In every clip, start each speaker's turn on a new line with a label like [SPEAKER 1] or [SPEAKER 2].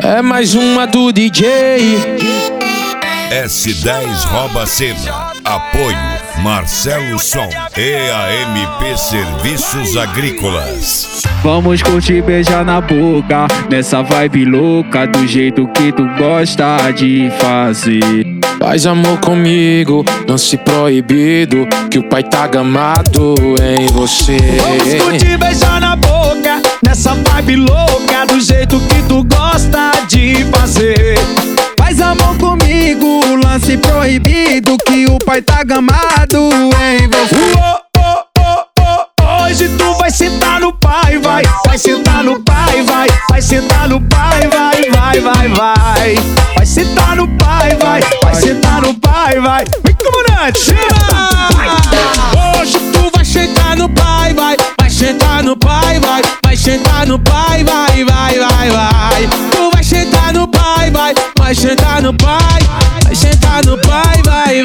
[SPEAKER 1] É mais uma do DJ.
[SPEAKER 2] S10 rouba a cena. Apoio Marcelo Som e AMP Serviços Agrícolas.
[SPEAKER 3] Vamos curtir, beijar na boca, nessa vibe louca, do jeito que tu gosta de fazer.
[SPEAKER 1] Faz amor comigo, lance proibido, que o pai tá gamado em você.
[SPEAKER 4] Vamos curtir, beijar na boca, nessa vibe louca, do jeito que tu gosta de fazer.
[SPEAKER 3] Faz amor comigo, lance proibido, que o pai tá gamado em você.
[SPEAKER 4] Hoje tu vai sentar no pai, vai sentar no pai, vai sentar no pai, vai sentar no pai, vai sentar no pai, vai. Vem, comandante, chama!
[SPEAKER 1] Hoje tu vai sentar no pai, vai sentar no pai, vai sentar no pai, vai. Tu vai sentar no pai, vai sentar no pai, vai sentar no pai, vai.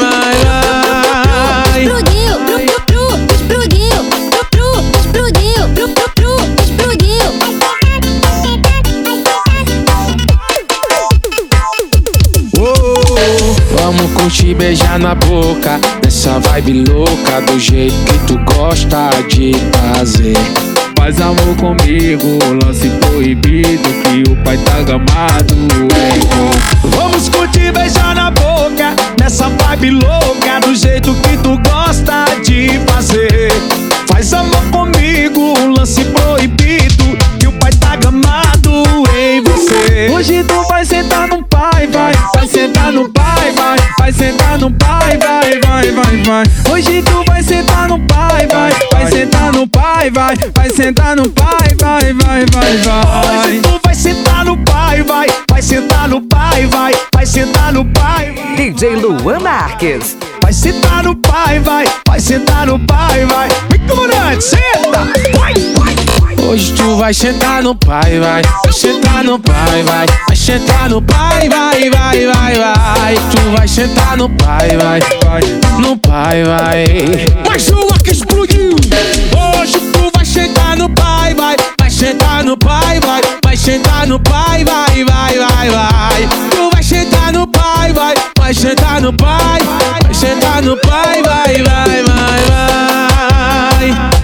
[SPEAKER 1] Vamos curtir, beijar na boca, nessa vibe louca, do jeito que tu gosta de fazer.
[SPEAKER 3] Faz amor comigo, lance proibido, que o pai tá gamado em você.
[SPEAKER 4] Vamos curtir, beijar na boca, nessa vibe louca, do jeito que tu gosta de fazer. Faz amor comigo, lance proibido, que o pai tá gamado em você.
[SPEAKER 3] Hoje tu vai sentar no pai, vai sentar no pai, vai sentar no pai, vai. Hoje tu vai sentar no pai, vai sentar no pai, vai sentar no pai, vai.
[SPEAKER 4] Hoje tu vai sentar no pai, vai sentar no pai, vai sentar no pai.
[SPEAKER 5] DJ Luan Marques.
[SPEAKER 4] Vai sentar no pai, vai sentar no pai, vai. Vem, comandante, senta, vai.
[SPEAKER 1] Hoje tu vai sentar no pai, vai sentar no pai, vai sentar no pai, vai. Tu vai sentar no pai, vai no pai, vai. Mais uma que explodiu. Hoje tu vai sentar no pai, vai sentar no pai, vai sentar no pai, vai. Tu vai sentar no pai, vai sentar no pai, vai sentar no pai, vai.